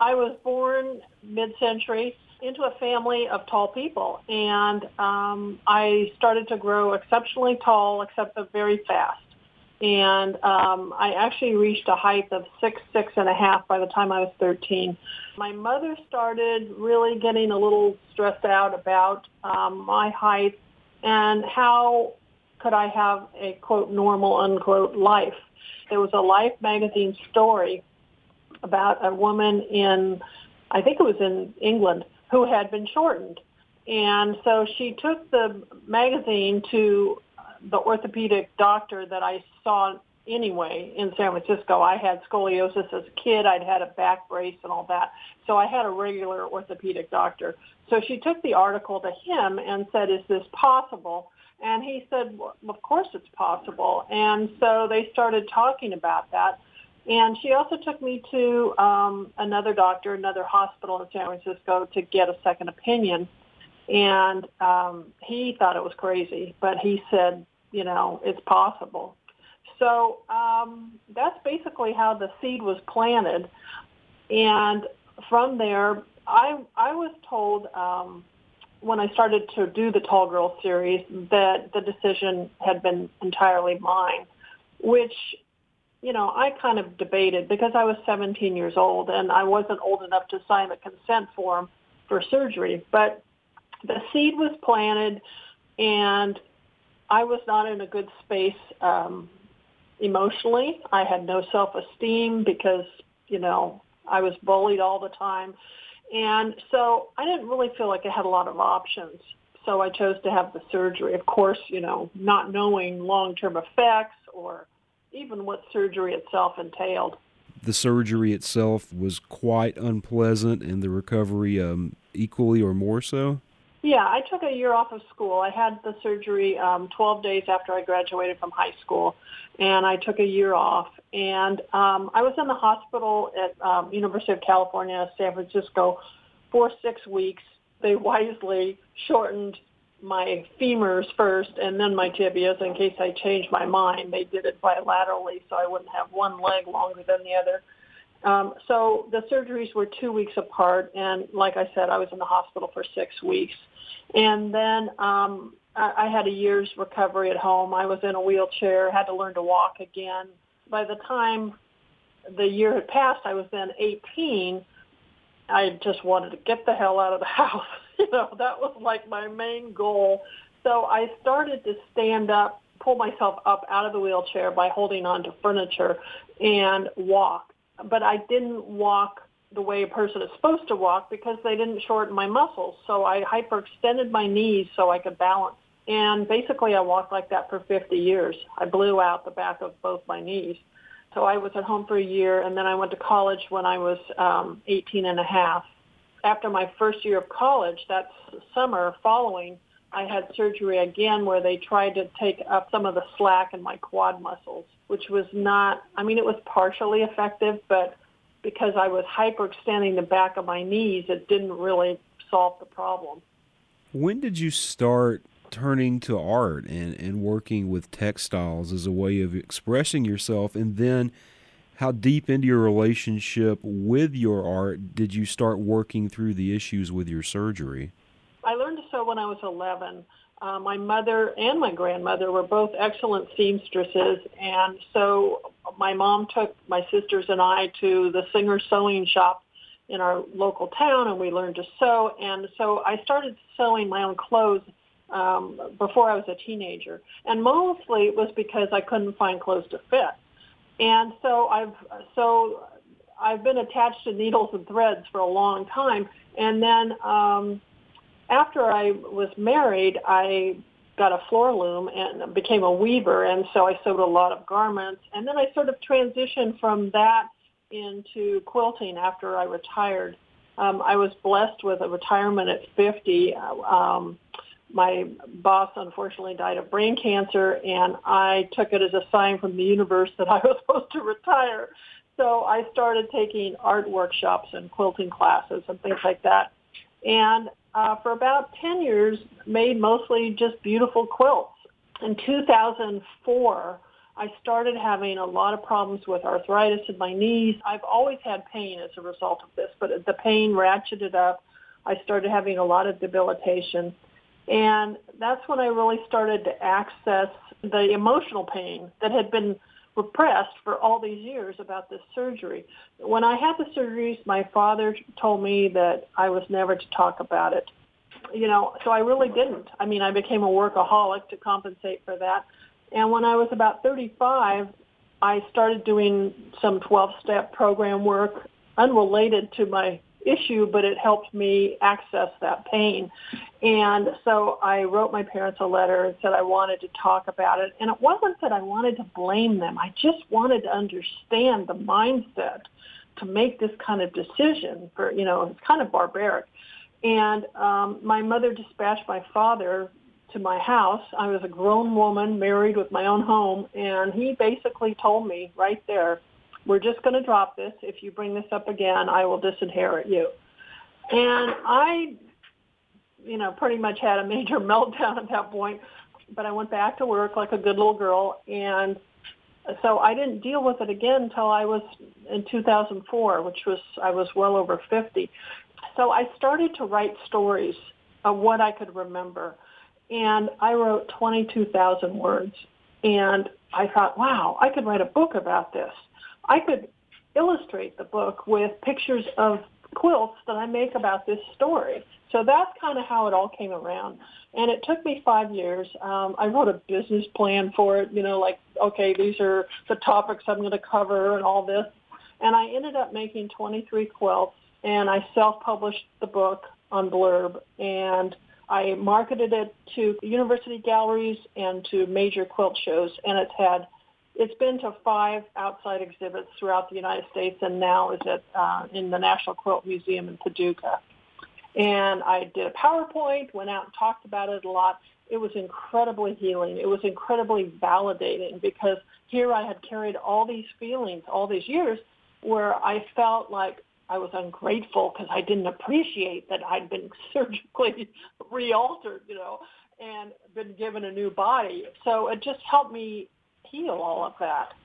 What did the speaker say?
I was born mid-century into a family of tall people, and I started to grow exceptionally tall, except very fast. And I actually reached a height of 6'6.5" by the time I was 13. My mother started really getting a little stressed out about my height and how could I have a, quote, normal, unquote, life. There was a Life magazine story about a woman in, I think it was in England, who had been shortened. And so she took the magazine to the orthopedic doctor that I saw anyway in San Francisco. I had scoliosis as a kid. I'd had a back brace and all that. So I had a regular orthopedic doctor. So she took the article to him and said, "Is this possible?" And he said, "Well, of course it's possible." And so they started talking about that. And she also took me to another doctor, another hospital in San Francisco to get a second opinion. And he thought it was crazy, but he said, it's possible. So that's basically how the seed was planted. And from there, I was told when I started to do the Tall Girl series that the decision had been entirely mine, which I kind of debated because I was 17 years old and I wasn't old enough to sign the consent form for surgery. But the seed was planted, and I was not in a good space emotionally. I had no self-esteem because, I was bullied all the time. And so I didn't really feel like I had a lot of options. So I chose to have the surgery. Of course, not knowing long-term effects or even what surgery itself entailed. The surgery itself was quite unpleasant, and the recovery equally or more so? Yeah, I took a year off of school. I had the surgery 12 days after I graduated from high school, and I took a year off. And I was in the hospital at University of California, San Francisco, for 6 weeks. They wisely shortened my femurs first and then my tibias in case I changed my mind. They did it bilaterally so I wouldn't have one leg longer than the other. So the surgeries were 2 weeks apart, and like I said, I was in the hospital for 6 weeks. And then I had a year's recovery at home. I was in a wheelchair, had to learn to walk again. By the time the year had passed, I was then 18. I just wanted to get the hell out of the house. That was like my main goal. So I started to stand up, pull myself up out of the wheelchair by holding on to furniture and walk. But I didn't walk the way a person is supposed to walk because they didn't shorten my muscles. So I hyperextended my knees so I could balance. And basically I walked like that for 50 years. I blew out the back of both my knees. So I was at home for a year, and then I went to college when I was 18 and a half. After my first year of college, that summer following, I had surgery again where they tried to take up some of the slack in my quad muscles, which was not, it was partially effective, but because I was hyperextending the back of my knees, it didn't really solve the problem. When did you start turning to art and working with textiles as a way of expressing yourself? And then how deep into your relationship with your art did you start working through the issues with your surgery? I learned to sew when I was 11. My mother and my grandmother were both excellent seamstresses, and so my mom took my sisters and I to the Singer Sewing Shop in our local town, and we learned to sew. And so I started sewing my own clothes before I was a teenager, and mostly it was because I couldn't find clothes to fit. And so I've been attached to needles and threads for a long time, and then after I was married, I got a floor loom and became a weaver, and so I sewed a lot of garments. And then I sort of transitioned from that into quilting after I retired. I was blessed with a retirement at 50. My boss, unfortunately, died of brain cancer, and I took it as a sign from the universe that I was supposed to retire. So I started taking art workshops and quilting classes and things like that. And for about 10 years, made mostly just beautiful quilts. In 2004, I started having a lot of problems with arthritis in my knees. I've always had pain as a result of this, but the pain ratcheted up. I started having a lot of debilitation. And that's when I really started to access the emotional pain that had been repressed for all these years about this surgery. When I had the surgeries, my father told me that I was never to talk about it. So I really didn't. I mean, I became a workaholic to compensate for that. And when I was about 35, I started doing some 12-step program work unrelated to my issue, but it helped me access that pain. And so I wrote my parents a letter and said I wanted to talk about it. And it wasn't that I wanted to blame them. I just wanted to understand the mindset to make this kind of decision for, it's kind of barbaric. And my mother dispatched my father to my house. I was a grown woman, married with my own home, and he basically told me right there, we're just going to drop this. If you bring this up again, I will disinherit you. And I, pretty much had a major meltdown at that point, but I went back to work like a good little girl, and so I didn't deal with it again until I was in 2004, I was well over 50. So I started to write stories of what I could remember. And I wrote 22,000 words. And I thought, wow, I could write a book about this. I could illustrate the book with pictures of quilts that I make about this story. So that's kind of how it all came around. And it took me 5 years. I wrote a business plan for it, okay, these are the topics I'm going to cover and all this. And I ended up making 23 quilts, and I self-published the book on Blurb, and I marketed it to university galleries and to major quilt shows, and it's been to 5 outside exhibits throughout the United States, and now is in the National Quilt Museum in Paducah. And I did a PowerPoint, went out and talked about it a lot. It was incredibly healing. It was incredibly validating because here I had carried all these feelings all these years where I felt like I was ungrateful because I didn't appreciate that I'd been surgically re-altered, and been given a new body. So it just helped me heal all of that.